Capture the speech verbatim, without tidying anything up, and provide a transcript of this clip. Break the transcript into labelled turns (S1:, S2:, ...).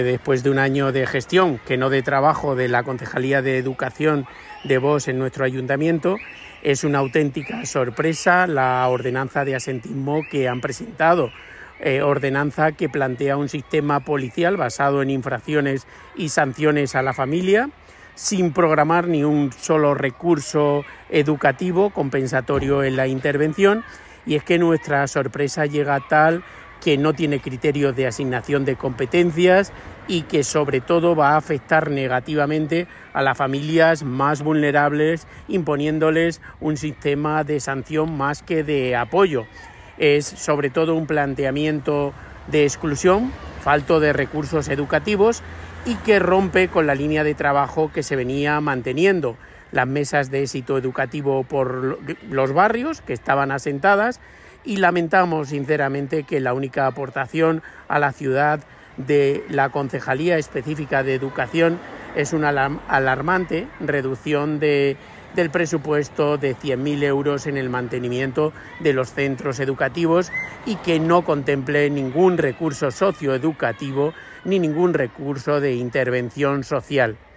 S1: Después de un año de gestión, que no de trabajo, de la Concejalía de Educación de Vox en nuestro ayuntamiento, es una auténtica sorpresa la ordenanza de asentismo que han presentado. Eh, ordenanza que plantea un sistema policial basado en infracciones y sanciones a la familia, sin programar ni un solo recurso educativo compensatorio en la intervención, y es que nuestra sorpresa llega tal que no tiene criterios de asignación de competencias y que sobre todo va a afectar negativamente a las familias más vulnerables, imponiéndoles un sistema de sanción más que de apoyo. Es sobre todo un planteamiento de exclusión, falto de recursos educativos y que rompe con la línea de trabajo que se venía manteniendo. Las mesas de éxito educativo por los barrios que estaban asentadas, y lamentamos sinceramente que la única aportación a la ciudad de la Concejalía Específica de Educación es una alarmante reducción de, del presupuesto de cien mil euros en el mantenimiento de los centros educativos y que no contemple ningún recurso socioeducativo ni ningún recurso de intervención social.